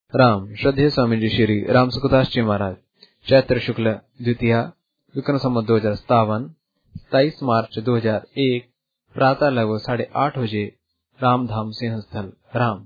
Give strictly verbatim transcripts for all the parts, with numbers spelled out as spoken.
राम श्रद्धेय स्वामी जी श्री राम सुखदास जी महाराज चैत्र शुक्ल द्वितीया विक्रम संवत दो हजार सत्तावन सताईस मार्च दो हजार एक प्रातः लगभग साढ़े आठ बजे रामधाम सिंह स्थल राम।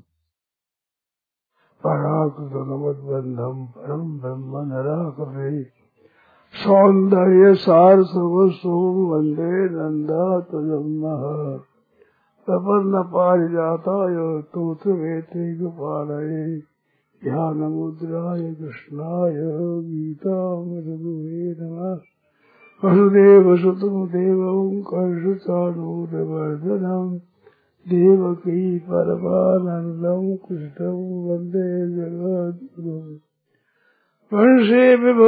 पराक्रमबंधम परम ब्रह्म नराकरे सौंदर्य सार सर्वस्वं वंदे नंदातुलम् प्रपन्न पारिजाताय तोत्र वेत्रे गोपालये ध्यान मुद्राय कृष्णाय गीतामृतये नमः। वसुदेव सुतं देवं कर्षचाणूरमर्दनं देवकी परमानन्दं कृष्णं वन्दे जगद्गुरुं। वर्षे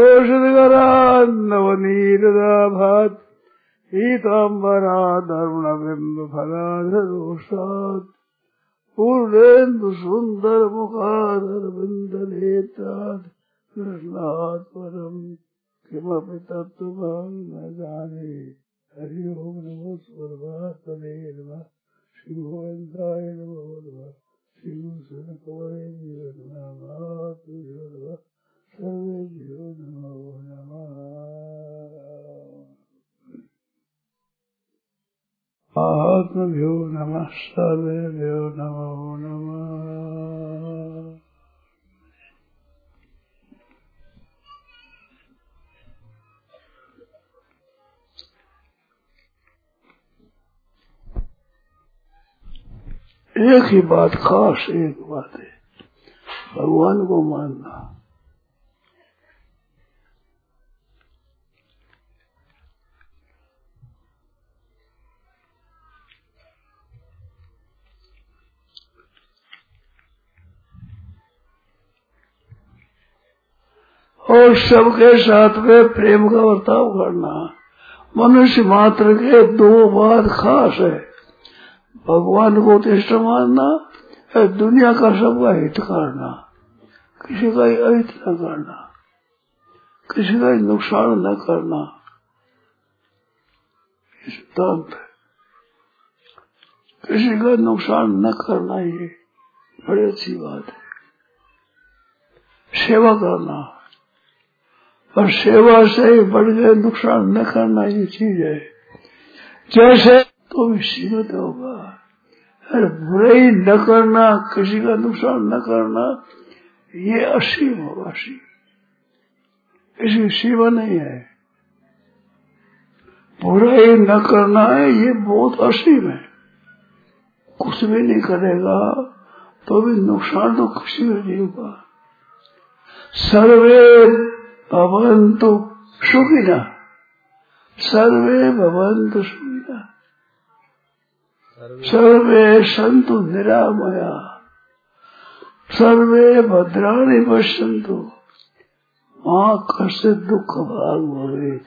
विभूषितकरान्नवनीरदाभात् पीताम्बरादरुणबिम्बफलाधरोषात् पूर्णेन्दु सुन्दर मुखारविन्दनेत्रात् कृष्णात् परं किमपि तत्त्वं न जाने। हरि ओम नमो सर्वात्मने नमः। श्री गोविन्दाय नमो नमः। श्री गुरुशरणकमलेभ्यो नमः। सर्वेभ्यो नमो नमः। आत्मभ्यो नमः। सर्वेभ्यो नमो नमः। एक ही बात, खास एक बात है, भगवान को मानना। और सबके साथ में प्रेम का बर्ताव करना। मनुष्य मात्र के दो बात खास है, भगवान को उत्कृष्ट मानना और दुनिया का सबका हित करना, किसी का अहित न करना, किसी का नुकसान न करना। सिद्धांत है, किसी का नुकसान न करना, ये बड़ी अच्छी बात है। सेवा करना और सेवा से बढ़ गए नुकसान न करना, ये चीज है। जैसे तो भी सीमित होगा, अरे बुराई न करना, किसी का नुकसान न करना, ये असीम होगा। असीम, इसकी सीमा नहीं है। बुराई न करना है, ये बहुत असीम है। कुछ भी नहीं करेगा तो भी नुकसान तो किसी में नहीं होगा। सर्वे भवन्तु सुखिनः, सर्वे भवन्तु सुखिनः, सर्वे सन्तु निरामया, सर्वे भद्राणि पश्यन्तु मां कश्चित् दुःख भाग भवेत्।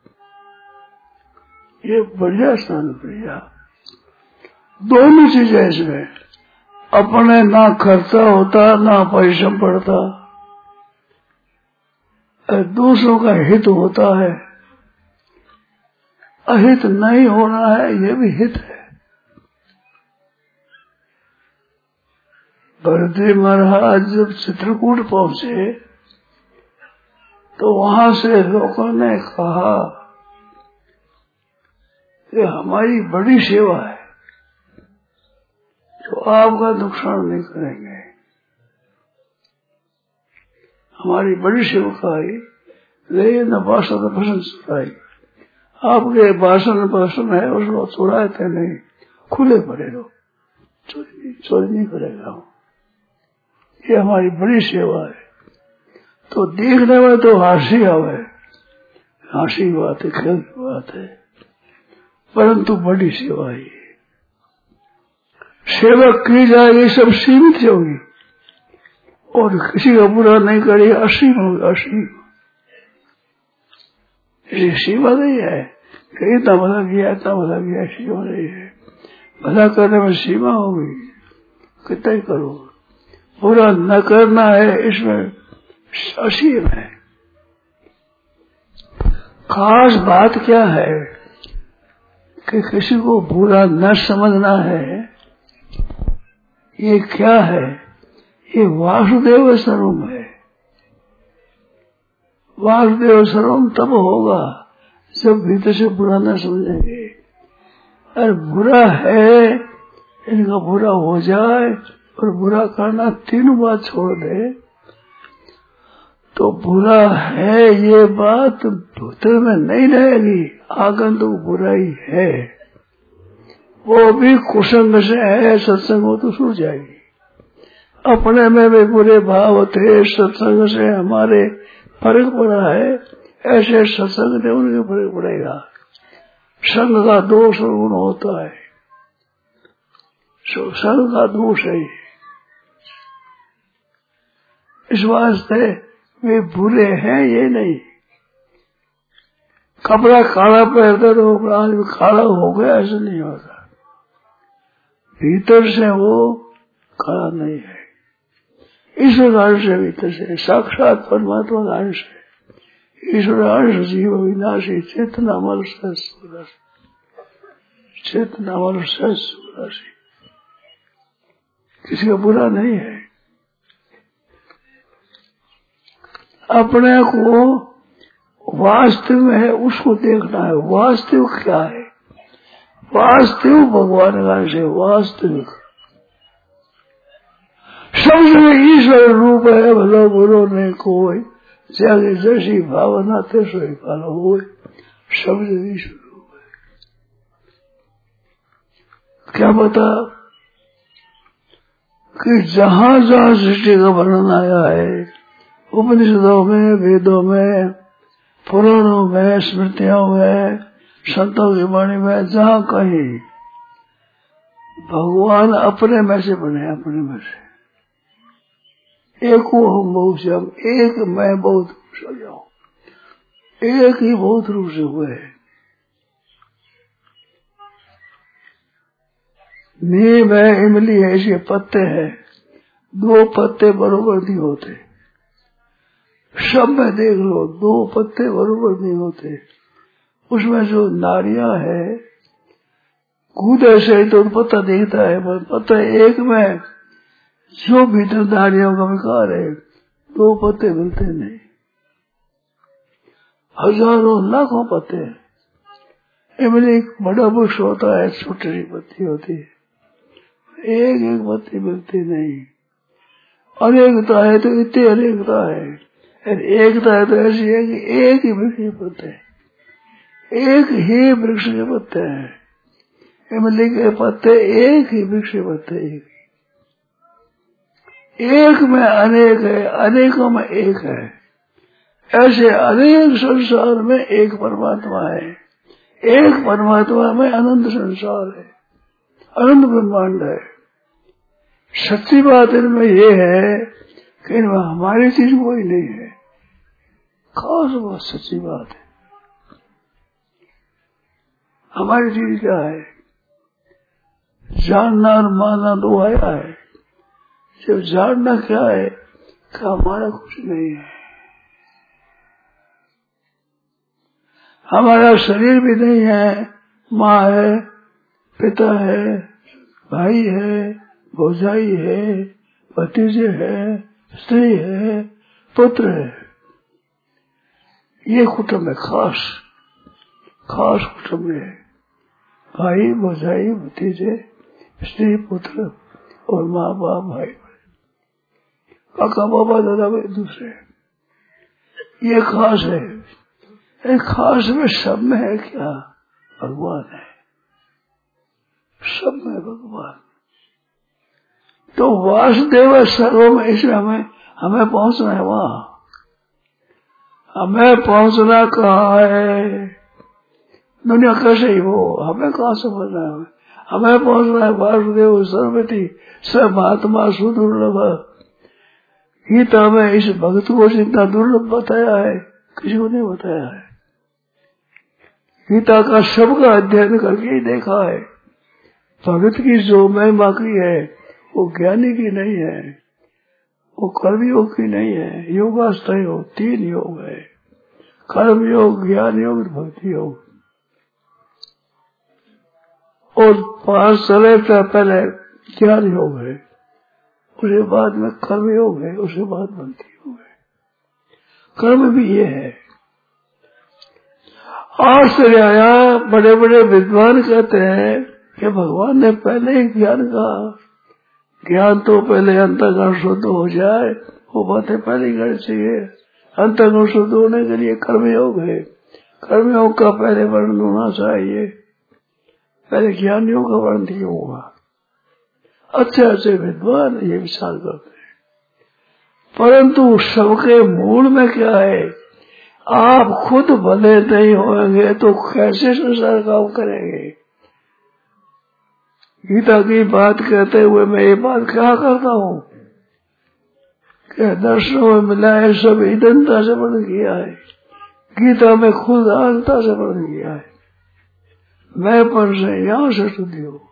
ये बढ़िया स्थान, बढ़िया दोनों चीजें इसमें। अपने ना खर्चा होता, ना परिश्रम पड़ता, दूसरों का हित होता है। अहित नहीं होना है, ये भी हित है। भरतजी महाराज जब चित्रकूट पहुंचे तो वहां से लोगों ने कहा कि हमारी बड़ी सेवा है, जो आपका नुकसान नहीं करेंगे। हमारी बड़ी सेवकाई ले न भाषण भाषण चुराई। आपके भाषण भाषण है उसको चुराते नहीं, खुले पड़े रहो, चोरी चोरी नहीं करेगा। ये हमारी बड़ी सेवा है। तो देखने में तो हंसी आवे, हंसी बात है, खेल की बात है, परंतु बड़ी सेवा है। सेवा की जाएगी सब सीमित होगी और किसी का बुरा नहीं करेगा, असीम होगा। असीम ये सीमा नहीं है कि इतना भला किया, इतना भला किया, सीमा नहीं है। भला करने में सीमा होगी, कितना ही करो। बुरा न करना है, इसमें असीम है। खास बात क्या है कि किसी को बुरा न समझना है। ये क्या है? ये वासुदेव सर्वम है। वासुदेव सर्वम तब होगा जब भीतर से बुरा न समझेंगे। अरे बुरा है, इनका बुरा हो जाए और बुरा करना तीनों बात छोड़ दे तो बुरा है ये बात भीतर में नहीं रहेगी। आगंतुक तो बुराई है, वो भी कुसंग से है, सत्संग हो तो छूट जाएगी। अपने में भी बुरे भाव थे, सत्संग से हमारे फर्क पड़ा है, ऐसे सत्संग से उनके फर्क पड़ेगा। संग का दोष और गुण होता है, संग का दोष है। इस वास्ते वे बुरे हैं ये नहीं। कपड़ा काला पहनता तो आदमी काला हो गया, ऐसा नहीं होता। भीतर से वो काला नहीं है, ईश्वर अंश है भीतर से, साक्षात परमात्मा का अंश है। ईश्वर अंश जीव विनाशी चेतना मल सस चेतना मल सस किसी का बुरा नहीं है। अपने को वास्तव में है उसको देखना है। वास्तव क्या है? वास्तव भगवान का अंश है। वास्तविक सब जगह ईश्वर रूप है, भलो बुरो नहीं कोई, जैसे जैसी भावना तैसो ही पालो हो। सब जगह ईश्वर रूप है। क्या बता कि जहां जहां सृष्टि का वर्णन आया है, उपनिषदों में, वेदों में, पुराणों में, स्मृतियों में, संतों की वाणी में, जहां कहीं भगवान अपने में से बने, अपने में से एक को हम बहुत से हम एक मैं बहुत रूप से जाऊं, एक ही बहुत रूप से हुए। नीम है, इमली है, ऐसे पत्ते हैं, दो पत्ते बरोबर नहीं होते। सब में देख लो, दो पत्ते बरोबर नहीं होते। उसमें जो नारियां है, कूदे से तो पत्ता दिखता है, पर पत्ता एक में जो भीतर नारियों का विकार है, दो पत्ते मिलते नहीं। हजारों लाखों पत्ते। इमली बड़ा वृक्ष होता है, छोटी सी पत्ती होती है, एक एक पत्ती मिलती नहीं। अनेकता है तो इतनी अनेकता है, एकता है तो ऐसी है कि एक ही वृक्ष के पत्ते, एक ही वृक्ष के पत्ते हैं। इमली के पत्ते एक ही वृक्ष के पत्ते, एक एक में अनेक है, अनेकों में एक है। ऐसे अनेक संसार में एक परमात्मा है, एक परमात्मा में अनंत संसार है, अनंत ब्रह्मांड है। सच्ची बात इनमें ये है कि इनमें हमारी चीज कोई नहीं है। खास बात, सच्ची बात है। हमारी चीज क्या है? जानना और मानना दो आया है। जब जानना क्या है कि हमारा कुछ नहीं है, हमारा शरीर भी नहीं है, माँ है, पिता है, भाई है, भौजाई है, भतीजे है, स्त्री है, पुत्र है। ये कुटुंब है, खास खास कुटुंब है। भाई, भौजाई, भतीजे, स्त्री, पुत्र और माँ बाप, भाई, काका, बाबा, दादा, भाई दूसरे। ये खास है। एक खास में सब में है क्या? भगवान है। सब में भगवान। तो वासुदेव सर्व में, इसलिए हमें हमें पहुंचना है वहां। हमें पहुंचना कहाँ है? दुनिया कैसे ही हो, हमें कहाँ समझना है? हमें पहुंचना है वासुदेव सर्वति स महात्मा सुदुर्लभ। गीता में इस भक्त को जितना दुर्लभ बताया है, किसी को नहीं बताया है। गीता का सबका अध्ययन करके ही देखा है। भगत की जो महिमा की है वो ज्ञानी की नहीं है, वो कर्मयोग की नहीं है। योगास्थ योग, तीन योग है, कर्म योग, ज्ञान योग, भक्ति योग। और पांच चले तो पहले ज्ञान योग है उसके बाद में कर्म योग है, उसके बाद भक्ति योग है। कर्म भी ये है। आश्चर्य आया, बड़े बड़े विद्वान कहते हैं कि भगवान ने पहले ही ज्ञान कहा, ज्ञान तो पहले अंतःकरण शुद्ध हो जाए, वो बातें पहले ही करनी चाहिए। अंतःकरण शुद्ध होने के लिए कर्मयोग है, कर्मयोग का पहले वर्णन होना चाहिए, पहले ज्ञान योग का वर्णन नहीं होगा। अच्छे अच्छे विद्वान ये विचार करते हैं, परंतु सबके मूल में क्या है, आप खुद भले नहीं होंगे तो कैसे संसार काम करेंगे। गीता की बात कहते हुए मैं ये बात क्या करता हूँ कि दर्शनों में मिला है, सब ईदनता से वर्णन किया है, गीता में खुद आनता से वर्णन किया है। मैं पर से यहाँ से शुद्धि हो,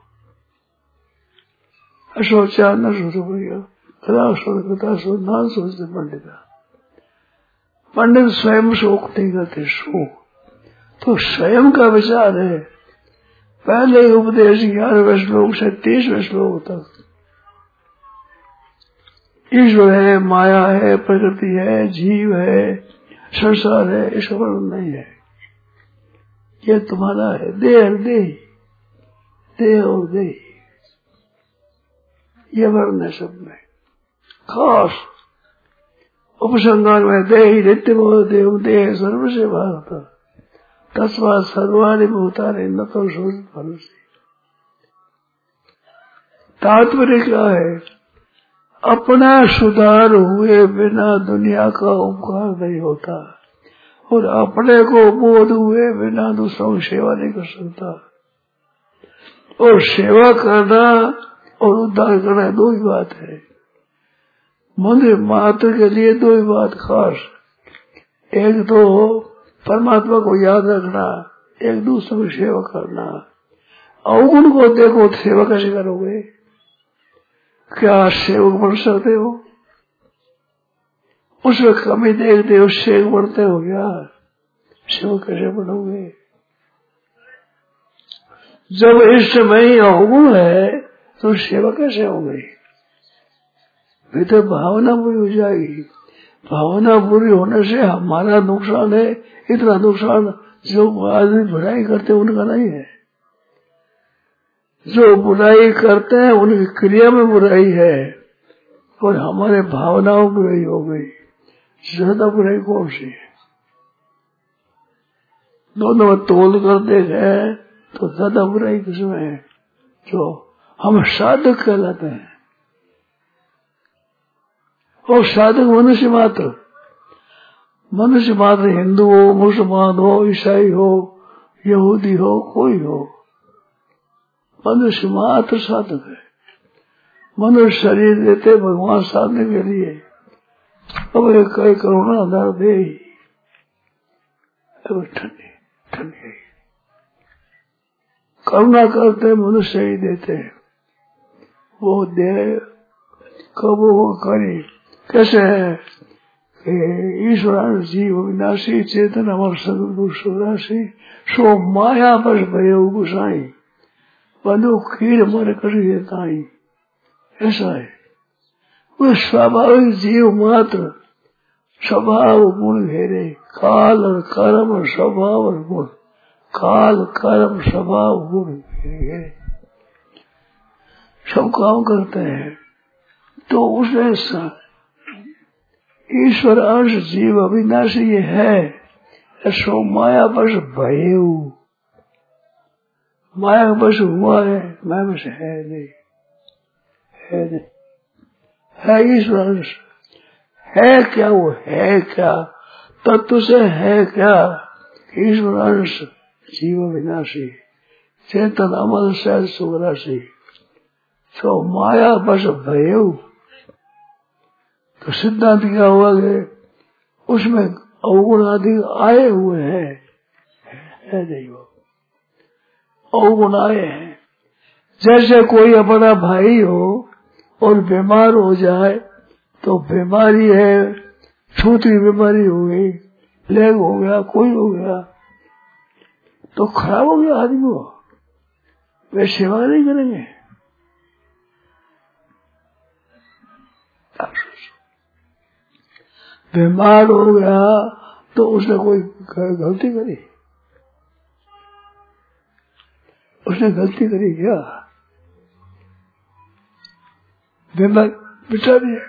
अशोचा न सोचो भैया, कदा सोच कदा सोच ना सोचते पंडिता। पंडित स्वयं शोक नहीं करते, शोक तो स्वयं का विचार है। पहले उपदेश ग्यारहवें श्लोक से तीसवें श्लोक तक ईश्वर है, माया है, प्रकृति है, जीव है, संसार है, इसका वर्णन नहीं है। ये तुम्हारा है, देह और देह, देह और देह, ये वर्णन है सब में। खास उपसंगार में देहि नित्य देव देह सर्व से भारत तस्वा सर्वाणि भूतानि न तो सोच भरोसे। तात्पर्य क्या है, अपना सुधार हुए बिना दुनिया का उपकार नहीं होता, और अपने को बोध हुए बिना दूसरों की सेवा नहीं कर सकता। और सेवा करना और उद्धार करना दो ही बात है। मंदिर मात्र के लिए दो ही बात खास, एक तो परमात्मा को याद रखना, एक दूसरे की सेवा करना। अवगुण को देखो तो सेवा कैसे करोगे, क्या सेवक बन सकते हो? उसमें कमी देखते हो सेवक बनते हो क्या? सेवक कैसे बनोगे? जब इस समय अवगुण है तो सेवा कैसे होगी? भीतर भावना बुरी हो जाएगी। भावना बुरी होने से हमारा नुकसान है, इतना नुकसान जो आदमी बुराई करते हैं उनका नहीं है। जो बुराई करते हैं उनकी क्रिया में बुराई है, और हमारे भावनाओं बुराई हो गई। ज्यादा बुराई कौन सी है? दोनों तोल कर देखे तो ज्यादा बुराई किसमें है? जो हम साधक कहलाते हैं, और साधक मनुष्य मात्र, मनुष्य मात्र हिंदू हो, मुसलमान हो, ईसाई हो, यहूदी हो, कोई हो, मनुष्य मात्र साधक है। मनुष्य शरीर देते भगवान साधने के लिए, अब एक कई करुणा दर दे ठंडी ठंडी करुणा करते मनुष्य ही देते, वो दे कब वो करे कैसे है? ईश्वर जीव विनाशी चेतन अमर सदुराशी सो माया बस भय गुसाई बंधु खीर मर कर देता ही। ऐसा है वो स्वाभाविक जीव मात्र, स्वभाव गुण घेरे, काल और कर्म और स्वभाव और गुण, काल कर्म स्वभाव गुण घेरे सब काम करते हैं। तो उसमें ईश्वर अंश जीव अविनाशी है, सो माया बस भयऊ, माया बस हुआ है, माया बस है नहीं, है नहीं, है ईश्वर अंश। है क्या वो? है क्या तत्व से है क्या? ईश्वर अंश जीव विनाशी चेतन अमल सहज सुराशी सो माया बस भयऊ। तो सिद्धांत क्या हुआ कि उसमें अवगुण आदि आए हुए हैं, है नहीं वो अवगुण आए हैं। जैसे कोई अपना भाई हो और बीमार हो जाए तो बीमारी है, छूती बीमारी हो गई, लेग हो गया, कोई हो गया, तो खराब हो गया आदमी वो, वे सेवा नहीं करेंगे। बीमार हो गया तो उसने कोई गलती करी? उसने गलती करी क्या? बीमार बिचा दिया।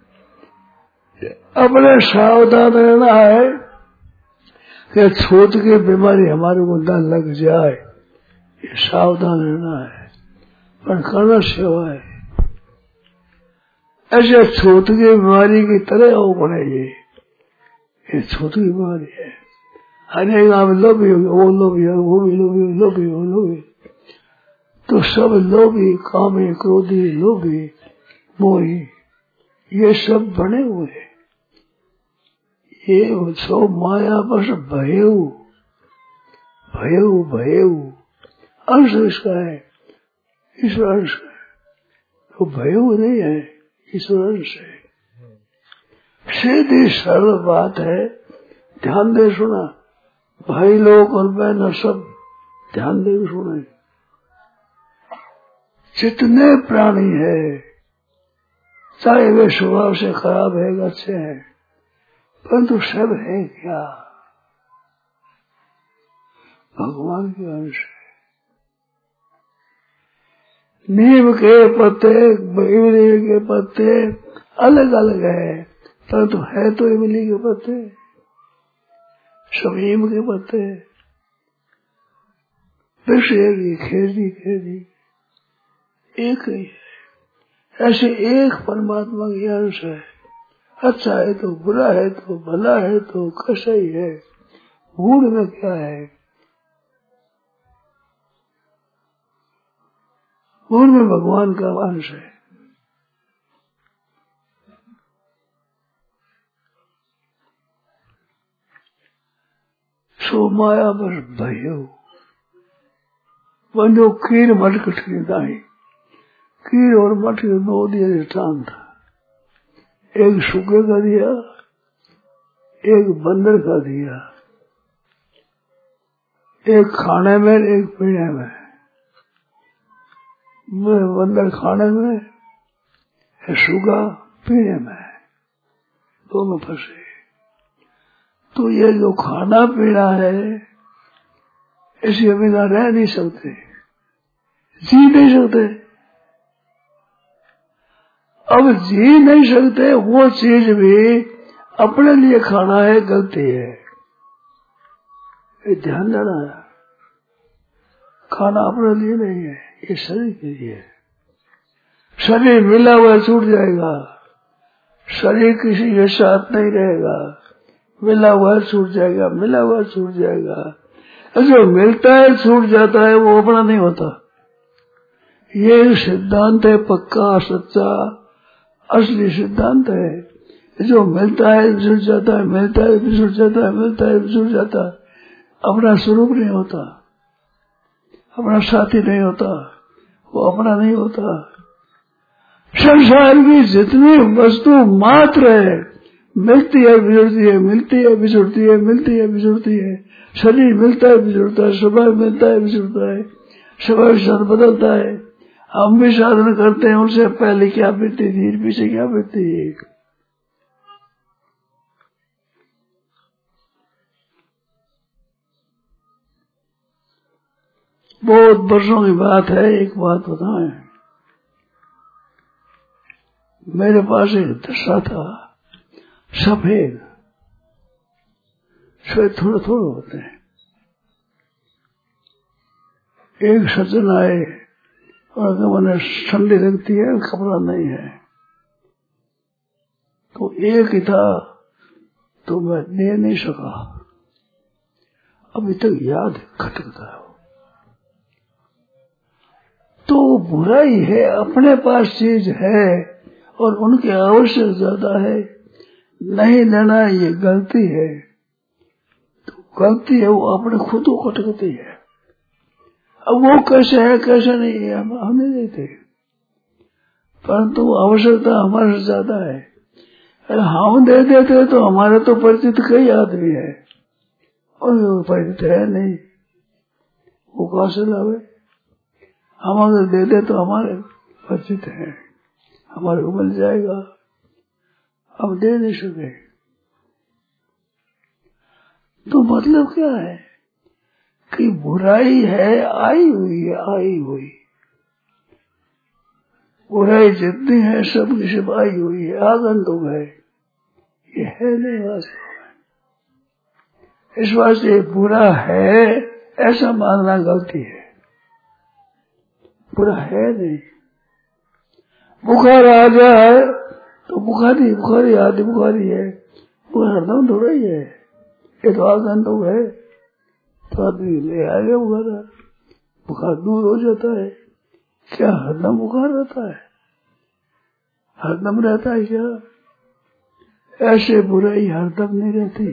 अपने सावधान रहना है कि छूत की बीमारी हमारे को न लग जाए, ये सावधान रहना है। पर करना सेवा है। ऐसे छूत की बीमारी की तरह हो पड़े ये ये छूत की बीमारी है। अनेक आप लोभी हो, वो लोभी हो, वो भी लोभी हो, लोभी हो, लोभी, तो सब लोभी, कामी, क्रोधी, लोभी, मोही, ये सब बने हुए हैं। ये सो माया बस भयऊ भयऊ भयऊ अंश इसका है, ईश्वर अंश है। तो भयऊ नहीं है, ईश्वर अंश है। सीधी सरल बात है, ध्यान दे सुना। भाई लोग और बहन सब ध्यान दे सुने। जितने प्राणी है, चाहे वे स्वभाव से खराब है अच्छे हैं, परंतु सब है क्या? भगवान के अंश है। नीम के पत्ते, इमली के पत्ते अलग अलग है, परंतु है तो इमली के पत्ते, सब नीम के पत्ते। वृक्ष एक, खेती खेती एक ही है। ऐसे एक परमात्मा के अंश है। अच्छा है तो बुरा है तो भला है तो कैसा ही है। गुण में क्या है? गुण में भगवान का अंश है। सो माया बस भयो बनो कीर मटकट की दाई। कीर और मटके दो दिया दृष्टान था। एक सूखे का दिया, एक बंदर का दिया। एक खाने में, एक पीने में। बंदर खाने में, सूखा पीने में, दोनों फंसे। तो ये जो खाना पीना है, इसी बिना रह नहीं सकते, जी नहीं सकते। अब जी नहीं सकते, वो चीज भी अपने लिए खाना है, गलती है। ये ध्यान देना है। खाना अपने लिए नहीं है, ये शरीर के लिए है। शरीर मिला हुआ छूट जाएगा, शरीर किसी के साथ नहीं रहेगा। मिला हुआ छूट जाएगा, मिला हुआ छूट जाएगा। जो मिलता है छूट जाता है, वो अपना नहीं होता। ये सिद्धांत है पक्का, सच्चा, असली सिद्धांत है। जो मिलता है छूट जाता है, मिलता है छूट जाता है, मिलता है छूट जाता है, अपना स्वरूप नहीं होता, अपना साथी नहीं होता, वो अपना नहीं होता। संसार की जितनी वस्तु मात्र है, मिलती है बिछुड़ती है, मिलती है बिछुड़ती है, मिलती है बिछुड़ती है। शरीर मिलता है बिछुड़ता है, स्वभाव मिलता है बिछुड़ता है, स्वभाव के साथ बदलता है। हम भी साधन करते हैं, उनसे पहले क्या बीती थी, पीछे क्या बीती है। बहुत वर्षों की बात है। एक बात बताएं, मेरे पास एक दशा था, सफेद सफेद थोड़े थोड़े होते हैं। एक सज्जन आए और मैंने ठंडी लगती है, कपड़ा नहीं है, तो एक ही था, तो मैं दे नहीं सका। अभी तक याद खटकता है। तो बुराई है, अपने पास चीज है और उनके आवश्यक ज्यादा है, नहीं लेना ये गलती है। तो गलती है, वो अपने खुद को खटकती है। अब वो कैसे है कैसे नहीं है हम नहीं देते, परंतु आवश्यकता हमारे से ज्यादा है। अरे हम दे देते तो हमारे तो परिचित कई आदमी है और वो परिचित है नहीं, वो कहां से लावे। हम अगर दे दे तो हमारे परिचित है, हमारे को मिल जाएगा, हम दे नहीं सके। तो मतलब क्या है कि बुराई है आई हुई है, आई हुई बुराई जितनी है सब की सब आई हुई है, आगंतुक है, ये है नहीं वास्तव में। इस वास्ते बुरा है ऐसा मानना गलती है, बुरा है नहीं। बुखार आ जाए तो बुखारी बुखारी आदि बुखारी है, बुखार हरदम थोड़ा ही है, ये तो आगंतुक है, तो आदमी ले आएगा बुखार, बुखार दूर हो जाता है। क्या हरदम बुखार रहता है? हरदम रहता है क्या? ऐसे बुराई हरदम नहीं रहती।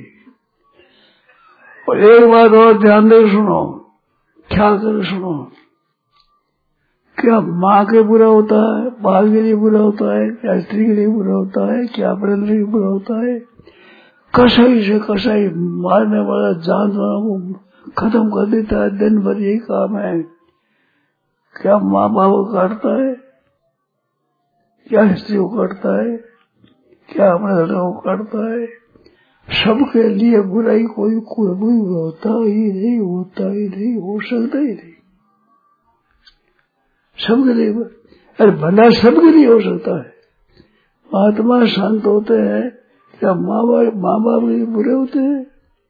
और एक बात और ध्यान दे सुनो, ख्याल कर सुनो, क्या माँ के बुरा होता है, बाल के लिए बुरा होता है, क्या स्त्री के लिए बुरा होता है, क्या अपने के लिए बुरा होता है? कसाई से कसाई मारने वाला जानवरों को खत्म कर देता है, दिन भर यही काम है। क्या माँ बाप को काटता है, क्या स्त्री को काटता है, क्या अपने लड़कों को काटता है? सबके लिए बुराई कोई कोई भी होता ही नहीं, होता ही नहीं, हो सकता ही नहीं। सबके लिए, अरे भला सबके लिए हो सकता है। महात्मा संत होते हैं, क्या माँ बाप माँ बाप के लिए बुरे होते हैं?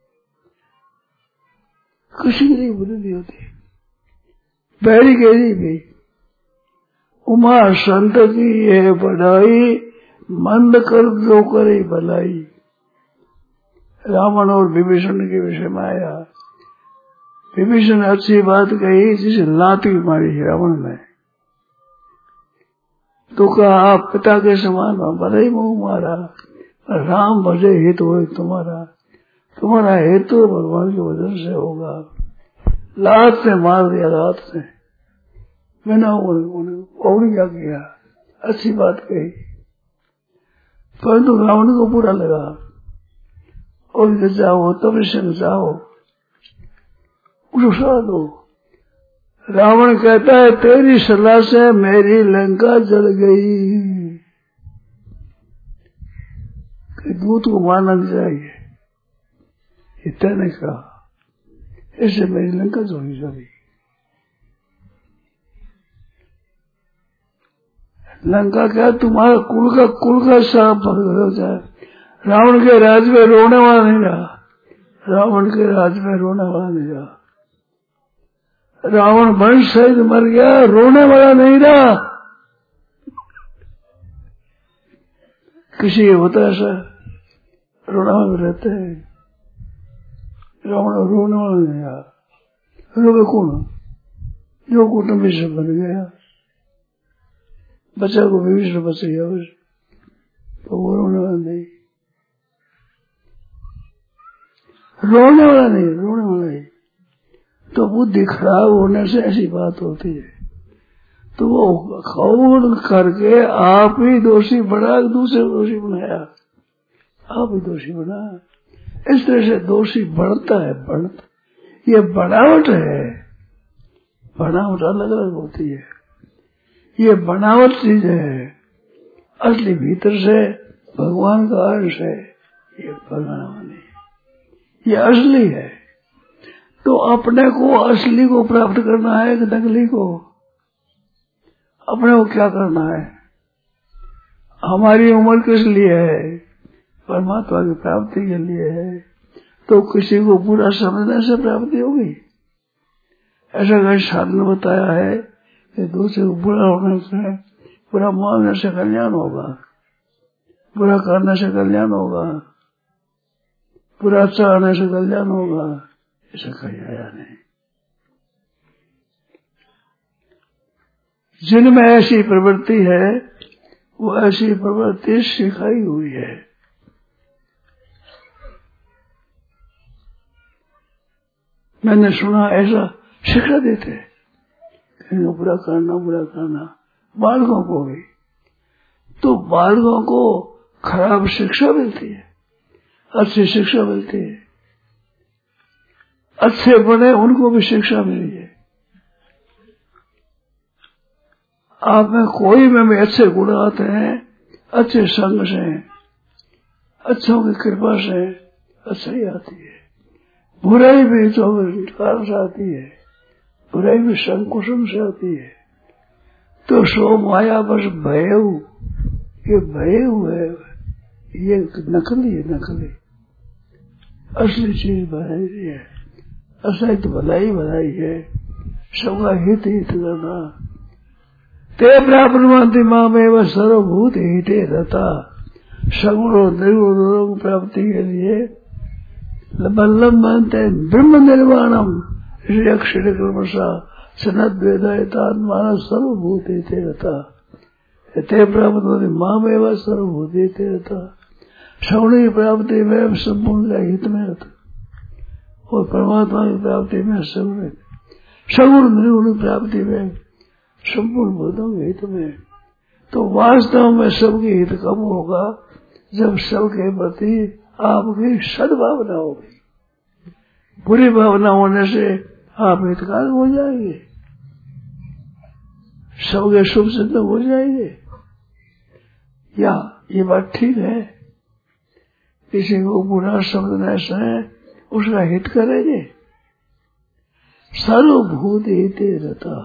किसी के लिए बुरे नहीं होते। बैरी के लिए भी उमा संत की ये बढ़ाई, मंद कर दो करे भलाई। रावण और विभीषण के विषय में आया, विभीषण ने अच्छी बात कही जिसे लात की मारी रावण ने, तो कहा आप पिता के समान हो, भले ही मुंह मारा, राम भजे हित हो तुम्हारा, तुम्हारा हेतु भगवान की वजह से होगा। लात से मार दिया, लात से, मैंने और क्या किया, अच्छी बात कही, परंतु रावण को बुरा लगा और जाओ तब से जाओ उसको सलाह दो। रावण कहता है तेरी सलाह से मेरी लंका जल गई, कि दूत को मारना नहीं चाहिए, इतना ने कहा, इससे मेरी लंका जोड़ी जाएगी। लंका क्या तुम्हारा कुल का कुल का साफ भर हो जाए। रावण के राज में रोने वाला नहीं रहा, रावण के राज में रोने वाला नहीं रहा, रावण वंश सहित मर गया, रोने वाला नहीं रहा। किसी होता ऐसा रोना में रहते हैं, रावण रोने वाला नहीं रहा। रोगे कौन? जो कुटुंब से बन गया, बच्चा को भविष्य बच गया, तो वो रोने वाला नहीं, रोने वाला नहीं, रोने वाला नहीं। तो बुद्धि खराब होने से ऐसी बात होती है। तो वो खौन करके आप ही दोषी बना, दूसरे दोषी बनाया, आप ही दोषी बना। इस तरह से दोषी बढ़ता है, बढ़ता, ये बनावट है, बनावट अलग अलग होती है, ये बनावट चीज है, असली भीतर से भगवान का अंश है, ये भगवान नहीं, ये असली है। तो अपने को असली को प्राप्त करना है कि नकली को? अपने को क्या करना है? हमारी उम्र किस लिए है? परमात्मा की प्राप्ति के लिए है। तो किसी को बुरा समझने से प्राप्ति होगी? ऐसा कहीं साधन बताया है कि दूसरे को बुरा होने से, बुरा मानने से कल्याण होगा, बुरा करने से कल्याण होगा, बुरा चाहने से कल्याण होगा, ऐसा कहीं आया नहीं। जिनमें ऐसी प्रवृत्ति है वो ऐसी प्रवृत्ति सिखाई हुई है। मैंने सुना ऐसा शिक्षा देते, बुरा करना बुरा करना बालकों को भी, तो बालकों को खराब शिक्षा मिलती है, अच्छी शिक्षा मिलती है, अच्छे बने उनको भी शिक्षा मिली है। आप में कोई में भी अच्छे गुण आते हैं, अच्छे संग से, अच्छों की कृपा से अच्छा ही आती है। बुराई भी तो कारण से आती है, बुराई भी संकुशन से आती है। तो सो माया बस भयऊ, ये भयऊ है, ये नकली है, नकली। असली चीज भलाई है, असली तो भलाई भलाई है, सबका हित हित करना। ते प्राप्नुवन्ति मामेव सर्वभूत हिते रता। सगुण निर्गुण प्राप्ति के लिए बल्लभ मानते ब्रह्म निर्वाणम अक्षर कर्मसा सनद वेदायतात्मान सर्वभूत हिते रता। ते प्राप्नुवन्ति मामेव सर्वभूत हिते रता। सगुण की प्राप्ति में संपूर्ण हित में रहता, और परमात्मा की प्राप्ति में सगुण सगुण निर्गुण प्राप्ति में संपूर्ण भूतों के हित में। तो वास्तव में सबके हित कब होगा? जब सबके प्रति आपकी सद्भावना होगी। बुरी भावना होने से आप हितकार हो जाएंगे, सबके शुभ सिद्ध हो जाएंगे। या ये बात ठीक है, किसी को बुरा शब्द न सुने उसका हित करेंगे। सर्वभूत हिते रता।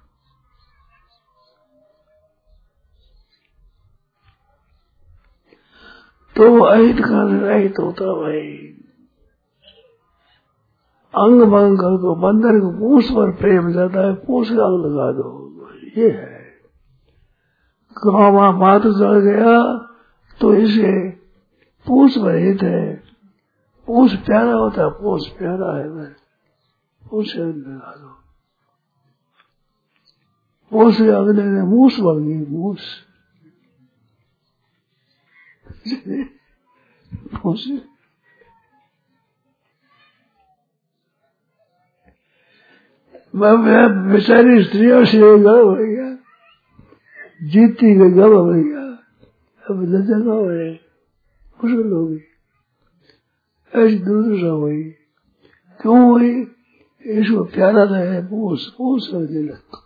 तो अहित का रहित होता भाई। अंग भंग कर दो, बंदर को पूछ पर प्रेम जाता है, पूछ का अंग लगा दो, ये है। गाँव मात चढ़ गया तो इसे पूछ पर हित है, पूछ प्यारा होता है, पूछ प्यारा है, मैं पूछ लगा दो। पूछ अगले ने मूस बन गई, मूस मैं बेचारी स्त्रियों से गर्व हो गया, जीती का गर्व हो गया। अब लज्जा का हो रहे मुश्किल होगी, ऐसी दुर्दशा हुई। क्यों हुई? इसको प्यारा रहे, पूछ पूछ करने लगा।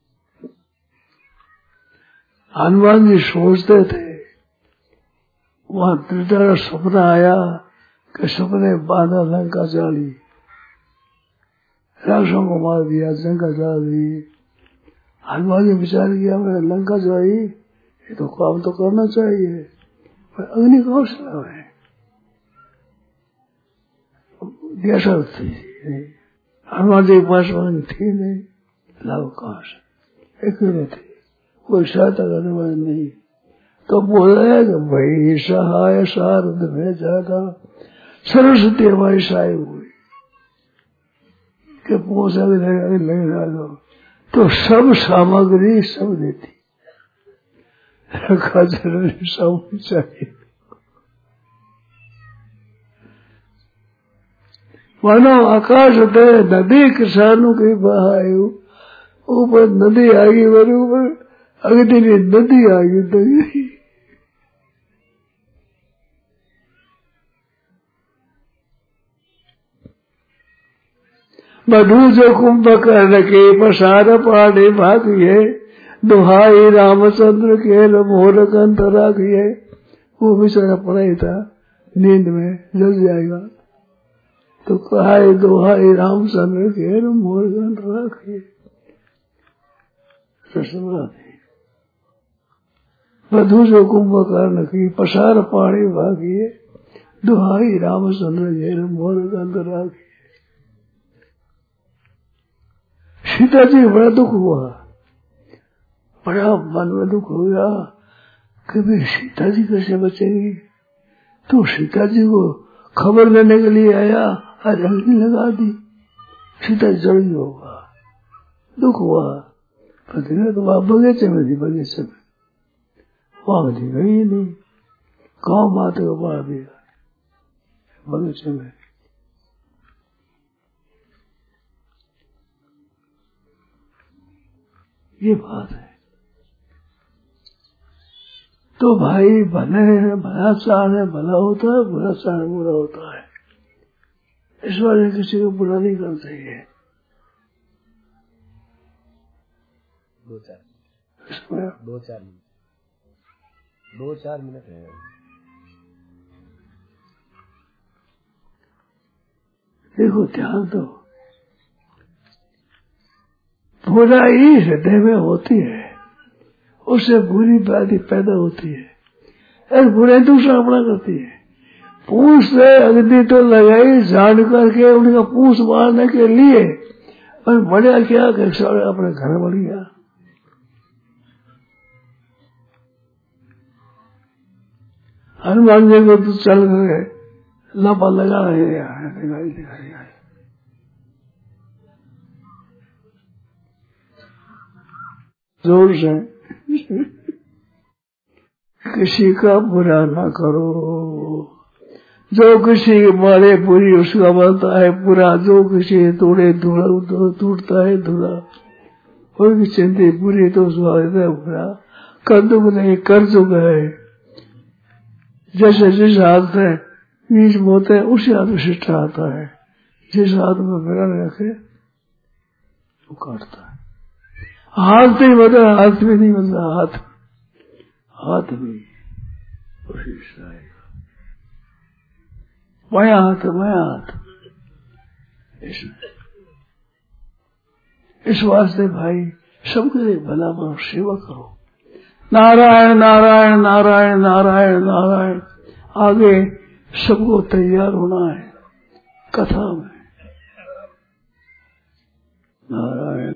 हनुमान जी सोचते थे, वहां त्रिटा का सपना आया कि सपने बांधा लंका जाली, राक्षसों को मार दिया, लंका जला दी। हनुमान जी विचार किया, मैंने लंका जलाई, ये तो काम तो करना चाहिए, पर अग्नि कौन से लाए? जैसा थी हनुमान जी के पास अग्नि थी नहीं, लाओ कहां से? एक थी, कोई सहायता करने वाले नहीं। तो बोल रहे कि भाई सहाय सारद में ज्यादा सरस्वती हमारी सहाय हुई कि पोषक लगे लगे दो, तो सब सामग्री सब देती, रखा जरूरी सब चाहिए। मानो आकाश होते नदी किसानों की बहायु, ऊपर नदी आएगी, मेरे ऊपर अग्नि की नदी आएगी, नदी मधु जो कुंभकर्ण के पसार पाड़े भागिए, दुहाई रामचंद्र के मोर कंठ राखिए। वो बेचारा पड़ा ही था, नींद में जल जाएगा, तो कहा दुहाई रामचंद्र के मोर कंठ राखिए। मधु जो कुंभकर्ण की पसार पाड़े भागिए, दुहाई रामचंद्र के मोर कंठ राखिए। सीता जी बड़ा दुख हुआ, बड़ा मन में दुख हो गया कि भाई सीता जी कैसे बचेगी। तो सीता जी को खबर देने के लिए आया, आज अग्नि लगा दी, सीता जल गई होगा, दुख हुआ। पर तो वहां बगीचे में थी, बगीचे में वहां थी गई नहीं, गाँव माते को मार दिया बगीचे में। ये बात है। तो भाई भले भला चाहने भला होता है, बुरा चाहने बुरा होता है। इस बार किसी को बुरा नहीं करना चाहिए। दो चार दो चार मिनट दो चार मिनट है। देखो ध्यान दो, बुराई हृदय में होती है, उससे बुरी व्याधि पैदा होती है, और बुराई दूसरा अपना करती है। पूछ से अग्नि तो लगाई जान करके उनका पूछ मारने के लिए, और बढ़िया क्या अपने घर बढ़ गया। हनुमान जी को तो चल गए लापा लगा रहे दिखाई दिखाई जोर से किसी का बुरा ना करो, जो किसी के मारे बुरी उसका बनता है बुरा, जो किसी तोड़े धुरा टूटता है धुरा, कोई चिंता बुरी तो स्वागत है बुरा, कर दुख नहीं कर चुका है। जैसे जिस हाथ में बीज बोते हैं उसी हाथ में शिष्ट आता है, जिस हाथ में मिलन रखे वो काटता है। हाथ नहीं बदला, हाथ भी नहीं बदला, हाथ हाथ भी उसी से आएगा, बाया हाथ बाया हाथ। इसमें इस वास्ते भाई सबके लिए भला करो, सेवा करो। नारायण नारायण नारायण नारायण नारायण। आगे सबको तैयार होना है कथा में। नारायण।